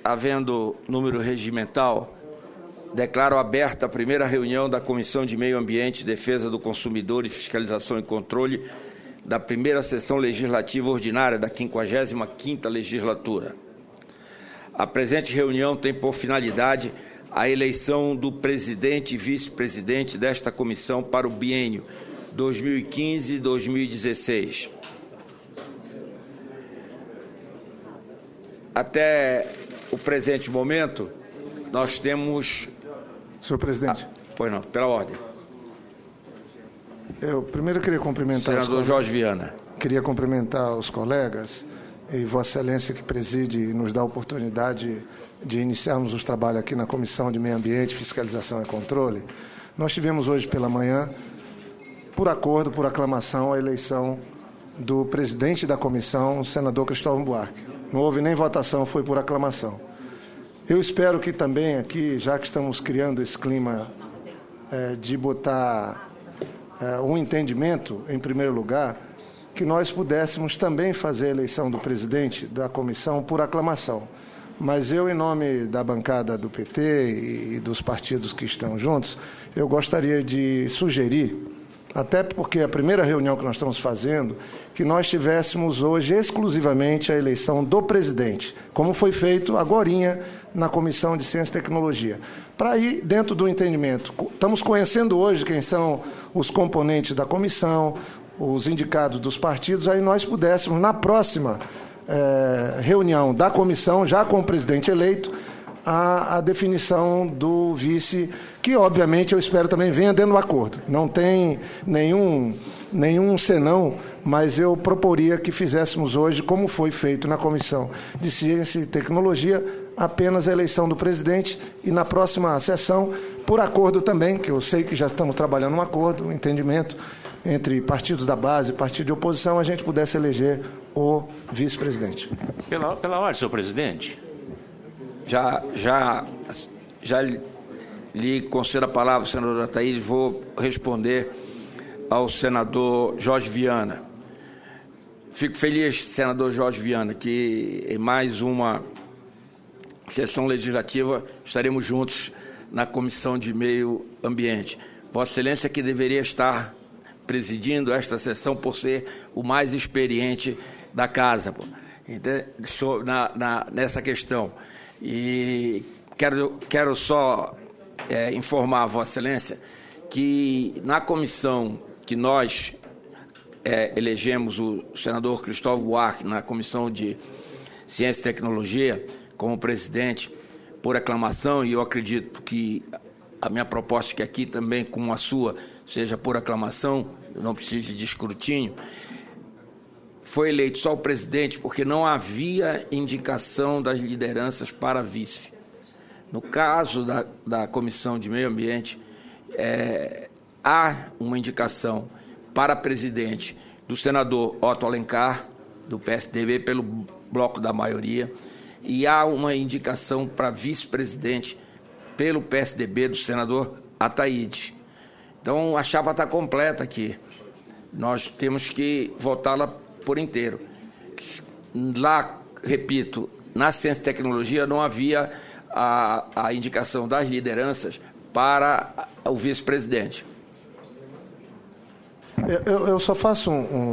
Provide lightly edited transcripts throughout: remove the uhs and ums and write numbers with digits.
havendo número regimental, declaro aberta a primeira reunião da Comissão de Meio Ambiente, Defesa do Consumidor e Fiscalização e Controle da primeira sessão legislativa ordinária da 55ª legislatura. A presente reunião tem por finalidade a eleição do presidente e vice-presidente desta comissão para o biênio 2015-2016. Até o presente momento, nós temos... Senhor presidente. Pois não, pela ordem. Eu primeiro queria cumprimentar... Senador Jorge Viana. Queria cumprimentar os colegas e Vossa Excelência que preside e nos dá a oportunidade de iniciarmos os trabalhos aqui na Comissão de Meio Ambiente, Fiscalização e Controle. Nós tivemos hoje pela manhã, por acordo, por aclamação, a eleição do presidente da comissão, o senador Cristóvão Buarque. Não houve nem votação, foi por aclamação. Eu espero que também aqui, já que estamos criando esse clima de botar um entendimento, em primeiro lugar, que nós pudéssemos também fazer a eleição do presidente da comissão por aclamação. Mas eu, em nome da bancada do PT e dos partidos que estão juntos, eu gostaria de sugerir, até porque a primeira reunião que nós estamos fazendo, que nós tivéssemos hoje exclusivamente a eleição do presidente, como foi feito agorinha na Comissão de Ciência e Tecnologia. Para ir dentro do entendimento, estamos conhecendo hoje quem são os componentes da comissão, os indicados dos partidos, aí nós pudéssemos, na próxima reunião da comissão, já com o presidente eleito, a definição do vice, que obviamente eu espero também venha dentro do acordo. Não tem nenhum senão, mas eu proporia que fizéssemos hoje, como foi feito na Comissão de Ciência e Tecnologia, apenas a eleição do presidente e na próxima sessão, por acordo também, que eu sei que já estamos trabalhando um acordo, um entendimento entre partidos da base e partido de oposição, a gente pudesse eleger o vice-presidente. Pela ordem, senhor presidente. Já lhe concedo a palavra, senador Ataíde, vou responder ao senador Jorge Viana. Fico feliz, senador Jorge Viana, que em mais uma sessão legislativa estaremos juntos na Comissão de Meio Ambiente. Vossa Excelência que deveria estar presidindo esta sessão por ser o mais experiente da casa, nessa questão. E quero só informar a Vossa Excelência que na comissão que nós elegemos o senador Cristóvão Buarque na Comissão de Ciência e Tecnologia como presidente por aclamação, e eu acredito que a minha proposta é que aqui também, como a sua, seja por aclamação, não precise de escrutínio, foi eleito só o presidente porque não havia indicação das lideranças para vice. No caso da Comissão de Meio Ambiente, há uma indicação para presidente do senador Otto Alencar, do PSDB, pelo bloco da maioria, e há uma indicação para vice-presidente pelo PSDB do senador Ataíde. Então, a chapa está completa aqui. Nós temos que votá-la por inteiro. Lá, repito, na Ciência e Tecnologia não havia a indicação das lideranças para o vice-presidente. Eu só faço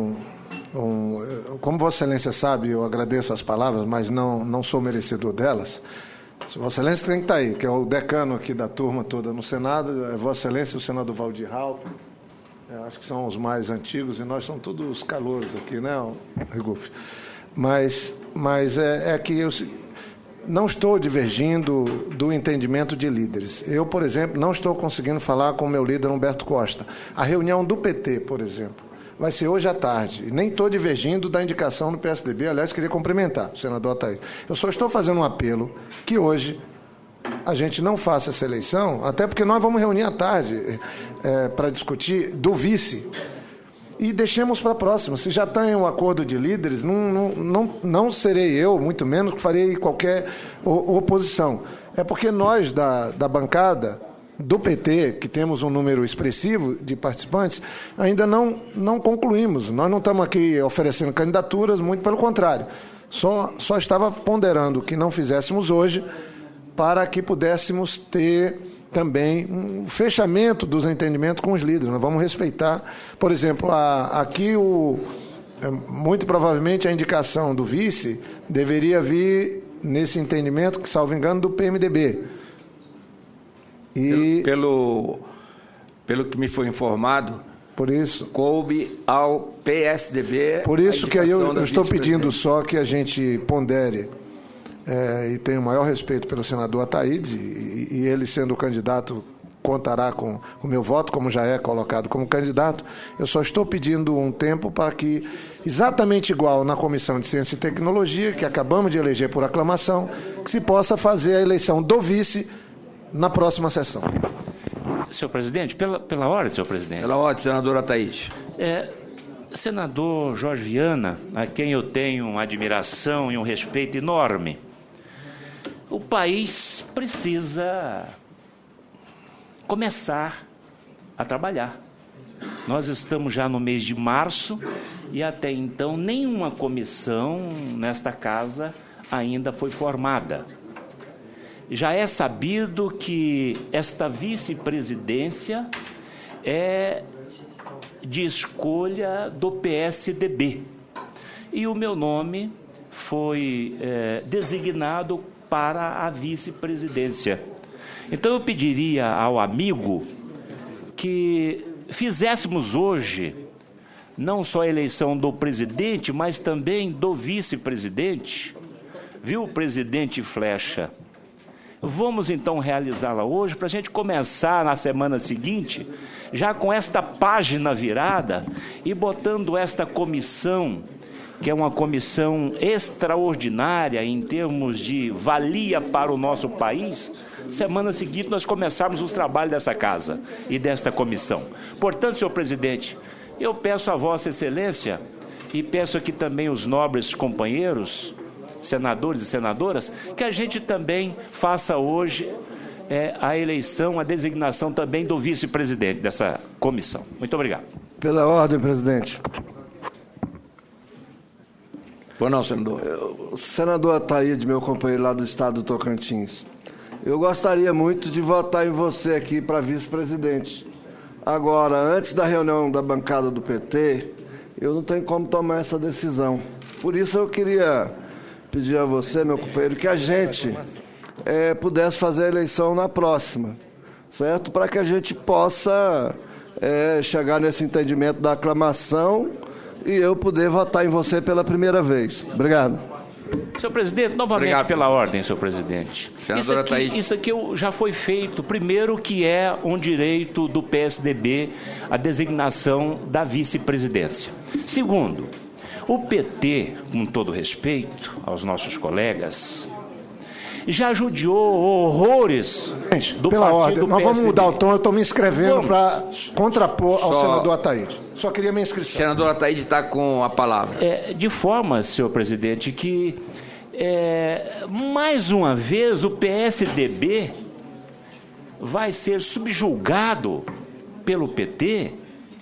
como Vossa Excelência sabe, eu agradeço as palavras, mas não sou merecedor delas. Vossa Excelência tem que estar aí, que é o decano aqui da turma toda no Senado, é Vossa Excelência, o senador Valdir Raup, acho que são os mais antigos, e nós somos todos os calouros aqui, né, Riguf? Mas é que eu não estou divergindo do entendimento de líderes. Eu, por exemplo, não estou conseguindo falar com o meu líder Humberto Costa. A reunião do PT, por exemplo, vai ser hoje à tarde. E nem estou divergindo da indicação do PSDB. Aliás, queria cumprimentar o senador Ataíde. Eu só estou fazendo um apelo que hoje a gente não faça essa eleição, até porque nós vamos reunir à tarde para discutir do vice. E deixemos para a próxima. Se já está em um acordo de líderes, não serei eu, muito menos, que farei qualquer oposição. É porque nós, da bancada do PT, que temos um número expressivo de participantes, ainda não concluímos. Nós não estamos aqui oferecendo candidaturas, muito pelo contrário. Só estava ponderando que não fizéssemos hoje para que pudéssemos ter também um fechamento dos entendimentos com os líderes. Nós vamos respeitar, por exemplo, aqui muito provavelmente a indicação do vice deveria vir nesse entendimento, que, salvo engano, do PMDB. E pelo que me foi informado, por isso, coube ao PSDB. Por isso que aí eu estou pedindo só que a gente pondere, e tenho o maior respeito pelo senador Ataíde, e ele sendo o candidato contará com o meu voto, como já é colocado como candidato. Eu só estou pedindo um tempo para que, exatamente igual na Comissão de Ciência e Tecnologia, que acabamos de eleger por aclamação, que se possa fazer a eleição do vice na próxima sessão. Senhor presidente, pela ordem, senhor presidente. Pela ordem, senador Ataíde. Senador Jorge Viana, a quem eu tenho uma admiração e um respeito enorme, o país precisa começar a trabalhar. Nós estamos já no mês de março e até então nenhuma comissão nesta casa ainda foi formada. Já é sabido que esta vice-presidência é de escolha do PSDB. E o meu nome foi designado para a vice-presidência. Então eu pediria ao amigo que fizéssemos hoje não só a eleição do presidente, mas também do vice-presidente. Viu, presidente Flecha? Vamos então realizá-la hoje para a gente começar na semana seguinte, já com esta página virada e botando esta comissão, que é uma comissão extraordinária em termos de valia para o nosso país. Semana seguinte nós começarmos os trabalhos dessa casa e desta comissão. Portanto, senhor presidente, eu peço a Vossa Excelência e peço aqui também os nobres companheiros, senadores e senadoras, que a gente também faça hoje a eleição, a designação também do vice-presidente dessa comissão. Muito obrigado. Pela ordem, presidente. Pois não, senador. Senador Ataíde, meu companheiro lá do estado do Tocantins, eu gostaria muito de votar em você aqui para vice-presidente. Agora, antes da reunião da bancada do PT, eu não tenho como tomar essa decisão. Por isso eu queria pedir a você, meu companheiro, que a gente pudesse fazer a eleição na próxima, certo? Para que a gente possa chegar nesse entendimento da aclamação e eu poder votar em você pela primeira vez. Obrigado. Senhor presidente, novamente obrigado. Pela ordem, senhor presidente. Isso aqui já foi feito. Primeiro, que é um direito do PSDB a designação da vice-presidência. Segundo, o PT, com todo respeito aos nossos colegas, já judiou horrores do pela partido ordem. Nós vamos mudar o tom, eu estou me inscrevendo para contrapor ao senador Ataíde. Só queria minha inscrição. O senador Ataíde está com a palavra. De forma, senhor presidente, que mais uma vez o PSDB vai ser subjugado pelo PT,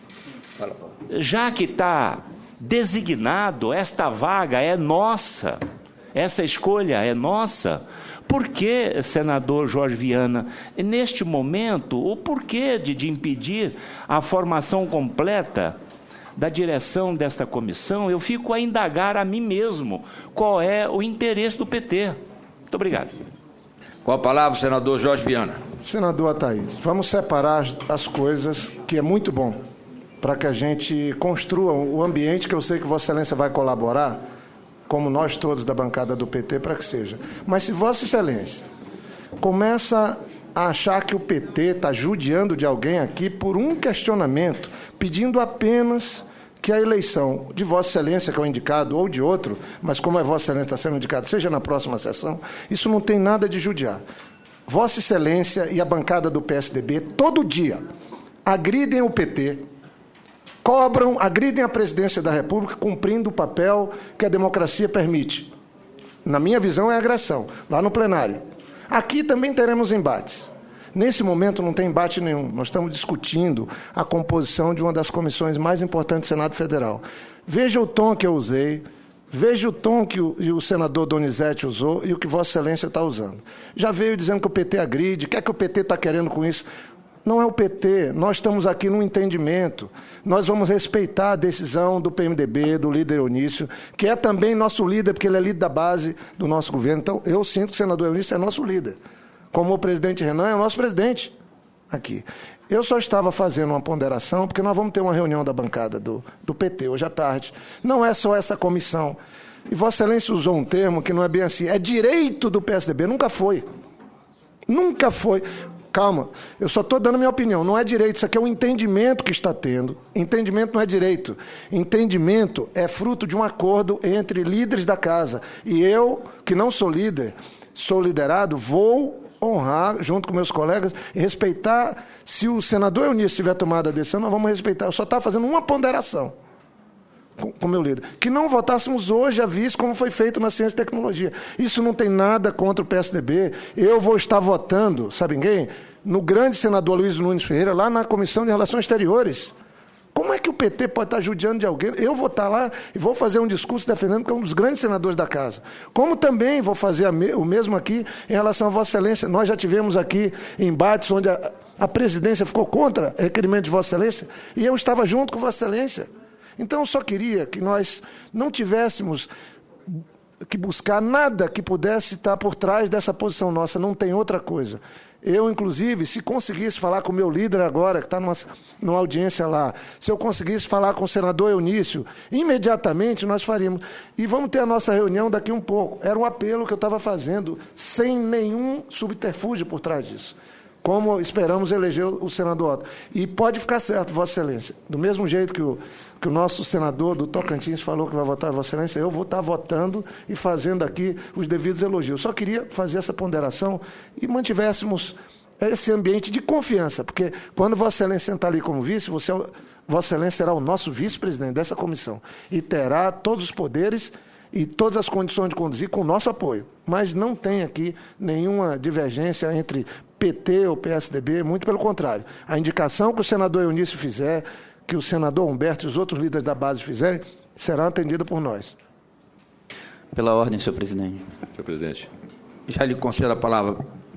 já que está designado, esta vaga é nossa, essa escolha é nossa. Por que, senador Jorge Viana, neste momento, o porquê de impedir a formação completa da direção desta comissão? Eu fico a indagar a mim mesmo qual é o interesse do PT. Muito obrigado. Com a palavra, o senador Jorge Viana. Senador Ataíde, vamos separar as coisas, que é muito bom, para que a gente construa o ambiente que eu sei que Vossa Excelência vai colaborar, como nós todos da bancada do PT, para que seja. Mas se Vossa Excelência começa a achar que o PT está judiando de alguém aqui por um questionamento, pedindo apenas que a eleição de Vossa Excelência, que é o indicado, ou de outro, mas como é Vossa Excelência está sendo indicado, seja na próxima sessão, isso não tem nada de judiar. Vossa Excelência e a bancada do PSDB, todo dia, agridem o PT, agridem a presidência da República, cumprindo o papel que a democracia permite. Na minha visão, é agressão, lá no plenário. Aqui também teremos embates. Nesse momento não tem embate nenhum. Nós estamos discutindo a composição de uma das comissões mais importantes do Senado Federal. Veja o tom que eu usei, Veja o tom que o senador Donizete usou e o que Vossa Excelência está usando. Já veio dizendo que o PT agride, o que é que o PT está querendo com isso? Não é o PT, nós estamos aqui num entendimento. Nós vamos respeitar a decisão do PMDB, do líder Eunício, que é também nosso líder, porque ele é líder da base do nosso governo. Então, eu sinto que o senador Eunício é nosso líder. Como o presidente Renan é o nosso presidente aqui. Eu só estava fazendo uma ponderação, porque nós vamos ter uma reunião da bancada do PT hoje à tarde. Não é só essa comissão. E Vossa Excelência usou um termo que não é bem assim. É direito do PSDB. Nunca foi. Nunca foi. Calma, eu só estou dando minha opinião. Não é direito, isso aqui é um entendimento que está tendo. Entendimento não é direito. Entendimento é fruto de um acordo entre líderes da casa. E eu, que não sou líder, sou liderado, vou honrar, junto com meus colegas, e respeitar. Se o senador Eunício tiver tomado a decisão, nós vamos respeitar. Eu só estava fazendo uma ponderação com o meu líder. Que não votássemos hoje a vice, como foi feito na Ciência e Tecnologia. Isso não tem nada contra o PSDB. Eu vou estar votando, sabe quem? No grande senador Luiz Nunes Ferreira, lá na Comissão de Relações Exteriores. Como é que o PT pode estar judiando de alguém? Eu vou estar lá e vou fazer um discurso defendendo que é um dos grandes senadores da casa. Como também vou fazer o mesmo aqui em relação a Vossa Excelência. Nós já tivemos aqui embates onde a presidência ficou contra o requerimento de Vossa Excelência e eu estava junto com Vossa Excelência. Então, eu só queria que nós não tivéssemos que buscar nada que pudesse estar por trás dessa posição nossa, não tem outra coisa. Eu, inclusive, se conseguisse falar com o meu líder agora, que está numa audiência lá, se eu conseguisse falar com o senador Eunício, imediatamente nós faríamos. E vamos ter a nossa reunião daqui um pouco. Era um apelo que eu estava fazendo, sem nenhum subterfúgio por trás disso. Como esperamos eleger o senador Otto. E pode ficar certo, Vossa Excelência, do mesmo jeito que o nosso senador do Tocantins falou que vai votar, Vossa Excelência, eu vou estar votando e fazendo aqui os devidos elogios. Só queria fazer essa ponderação e mantivéssemos esse ambiente de confiança, porque quando Vossa Excelência sentar ali como vice, Vossa Excelência será o nosso vice-presidente dessa comissão e terá todos os poderes e todas as condições de conduzir com o nosso apoio. Mas não tem aqui nenhuma divergência entre PT ou PSDB, muito pelo contrário. A indicação que o senador Eunício fizer, que o senador Humberto e os outros líderes da base fizerem, será atendida por nós. Pela ordem, senhor presidente. Senhor presidente. Já lhe concedo a palavra.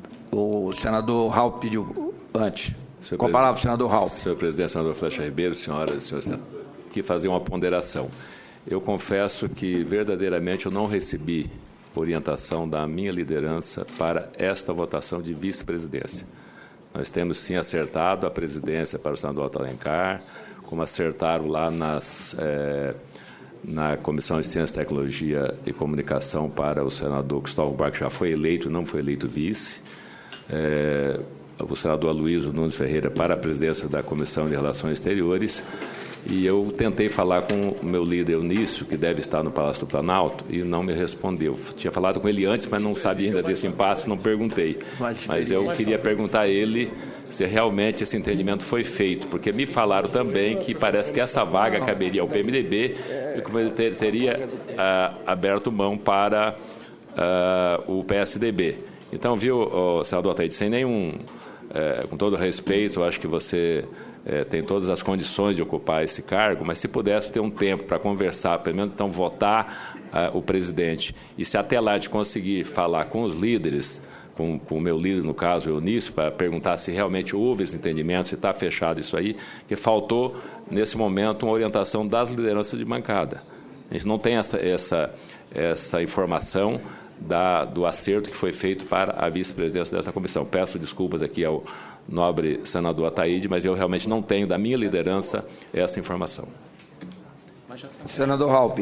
O senador Raul pediu antes. Com a palavra, o senador Raul. Senhor presidente, senador Flecha Ribeiro, senhoras e senhores, que fazer uma ponderação. Eu confesso que, verdadeiramente, eu não recebi orientação da minha liderança para esta votação de vice-presidência. Nós temos, sim, acertado a presidência para o senador Otto Alencar, como acertaram lá na Comissão de Ciência, Tecnologia e Comunicação para o senador Cristóvão Buarque, que já foi eleito, não foi eleito vice. O senador Aloysio Nunes Ferreira para a presidência da Comissão de Relações Exteriores. E eu tentei falar com o meu líder Eunício, que deve estar no Palácio do Planalto, e não me respondeu. Tinha falado com ele antes, mas não sabia ainda desse impasse, não perguntei. Mas eu queria perguntar a ele se realmente esse entendimento foi feito, porque me falaram também que parece que essa vaga caberia ao PMDB e que ele teria aberto mão para o PSDB. Então, viu, senador Ataíde, sem nenhum, com todo respeito, acho que você tem todas as condições de ocupar esse cargo, mas se pudesse ter um tempo para conversar, pelo menos então votar o presidente, e se até lá de conseguir falar com os líderes, com o meu líder, no caso, o Eunício, para perguntar se realmente houve esse entendimento, se está fechado isso aí, que faltou, nesse momento, uma orientação das lideranças de bancada. A gente não tem essa informação do acerto que foi feito para a vice-presidência dessa comissão. Peço desculpas aqui ao nobre senador Ataíde, mas eu realmente não tenho da minha liderança essa informação. Senador Raup,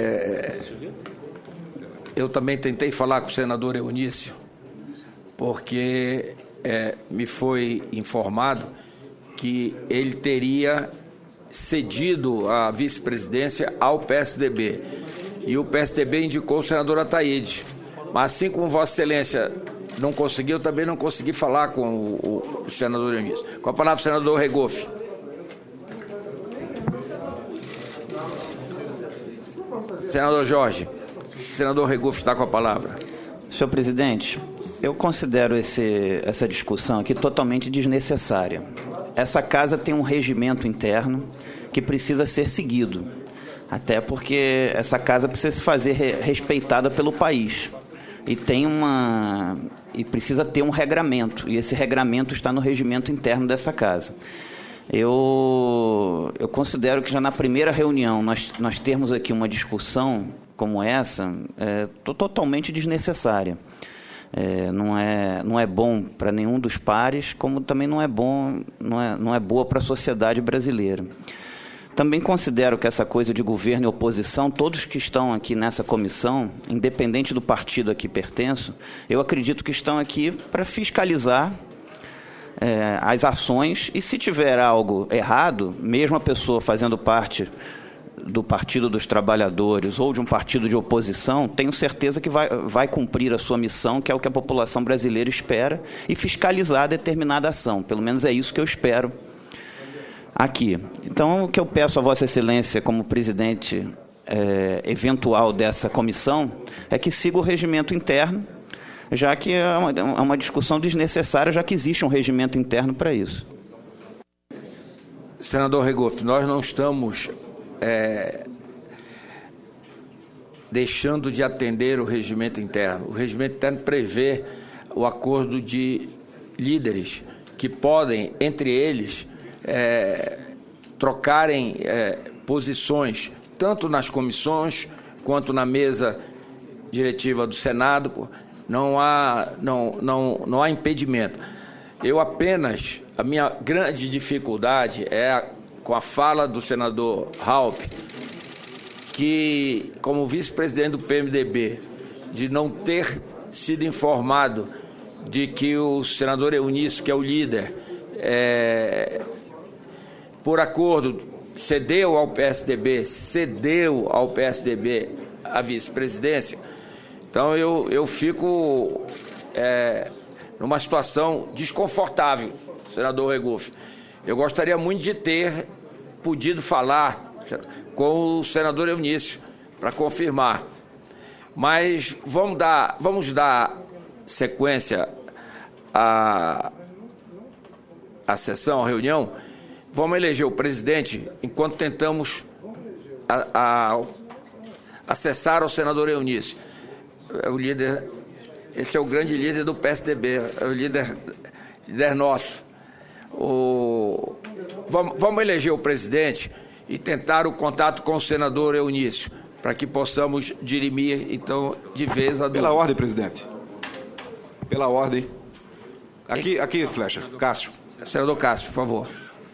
eu também tentei falar com o senador Eunício, porque me foi informado que ele teria cedido a vice-presidência ao PSDB. E o PSDB indicou o senador Ataíde. Mas assim como Vossa Excelência não conseguiu, eu também não consegui falar com o senador Eunício. Com a palavra, o senador Regoff. Senador Jorge, o senador Regoff está com a palavra. Senhor presidente, eu considero essa discussão aqui totalmente desnecessária. Essa casa tem um regimento interno que precisa ser seguido. Até porque essa casa precisa se fazer respeitada pelo país. E precisa ter um regramento, e esse regramento está no regimento interno dessa casa. Eu considero que já na primeira reunião nós termos aqui uma discussão como essa totalmente desnecessária. Não é bom para nenhum dos pares, como também não é boa para a sociedade brasileira. Também considero que essa coisa de governo e oposição, todos que estão aqui nessa comissão, independente do partido a que pertenço, eu acredito que estão aqui para fiscalizar as ações, e se tiver algo errado, mesmo a pessoa fazendo parte do Partido dos Trabalhadores ou de um partido de oposição, tenho certeza que vai cumprir a sua missão, que é o que a população brasileira espera, e fiscalizar determinada ação. Pelo menos é isso que eu espero aqui. Então, o que eu peço a Vossa Excelência, como presidente eventual dessa comissão, é que siga o regimento interno, já que é uma discussão desnecessária, já que existe um regimento interno para isso. Senador Regoff, nós não estamos deixando de atender o regimento interno. O regimento interno prevê o acordo de líderes que podem, entre eles, trocarem posições, tanto nas comissões quanto na mesa diretiva do Senado. Não há impedimento. A minha grande dificuldade é com a fala do senador Raupp, que, como vice-presidente do PMDB, de não ter sido informado de que o senador Eunício, que é o líder, por acordo, cedeu ao PSDB a vice-presidência. Então, eu fico numa situação desconfortável, senador Regoff. Eu gostaria muito de ter podido falar com o senador Eunício para confirmar. Mas vamos dar sequência à sessão, à reunião. Vamos eleger o presidente enquanto tentamos acessar ao senador Eunício. Esse é o grande líder do PSDB, é o líder nosso. Vamos eleger o presidente e tentar o contato com o senador Eunício, para que possamos dirimir, então, de vez a dúvida. Pela ordem, presidente. Pela ordem. Aqui, Flecha. Cássio. Senador Cássio, por favor.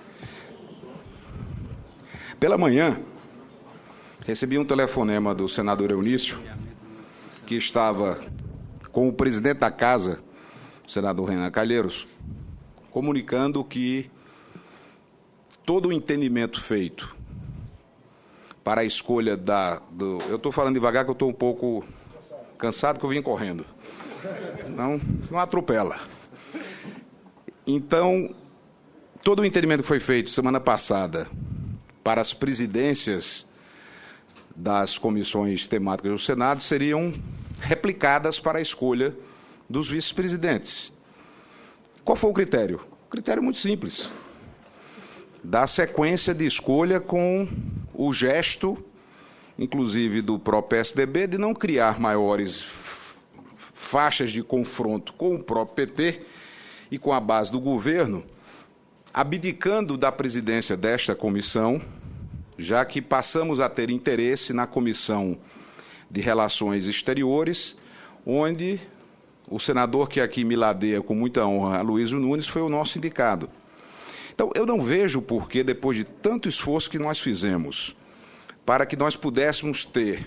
Pela manhã, recebi um telefonema do senador Eunício, que estava com o presidente da casa, o senador Renan Calheiros, comunicando que todo o entendimento feito para a escolha eu estou falando devagar que eu estou um pouco cansado, que eu vim correndo. Não atropela. Então, todo o entendimento que foi feito semana passada para as presidências das comissões temáticas do Senado seriam replicadas para a escolha dos vice-presidentes. Qual foi o critério? O critério é muito simples. Dar sequência de escolha com o gesto, inclusive do próprio PSDB, de não criar maiores faixas de confronto com o próprio PT e com a base do governo, abdicando da presidência desta comissão, já que passamos a ter interesse na Comissão de Relações Exteriores, onde o senador que aqui me ladeia com muita honra, Aloysio Nunes, foi o nosso indicado. Então, eu não vejo por que, depois de tanto esforço que nós fizemos, para que nós pudéssemos ter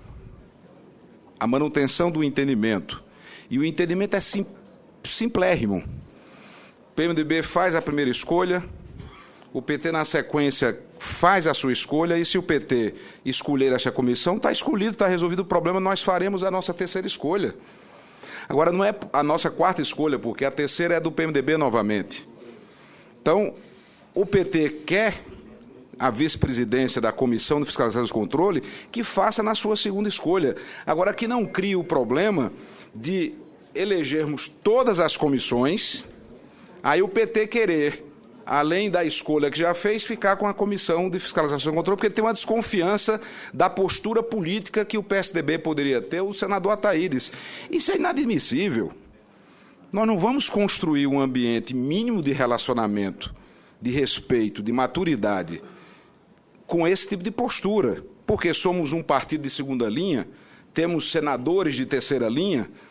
a manutenção do entendimento, e o entendimento é simplérrimo. O PMDB faz a primeira escolha, o PT, na sequência, faz a sua escolha, e se o PT escolher essa comissão, está escolhido, está resolvido o problema, nós faremos a nossa terceira escolha. Agora, não é a nossa quarta escolha, porque a terceira é do PMDB novamente. Então, o PT quer a vice-presidência da Comissão de Fiscalização e Controle, que faça na sua segunda escolha. Agora, que não crie o problema de elegermos todas as comissões, aí o PT querer além da escolha que já fez, ficar com a Comissão de Fiscalização e Controle, porque tem uma desconfiança da postura política que o PSDB poderia ter, o senador Ataídes. Isso é inadmissível. Nós não vamos construir um ambiente mínimo de relacionamento, de respeito, de maturidade, com esse tipo de postura, porque somos um partido de segunda linha, temos senadores de terceira linha,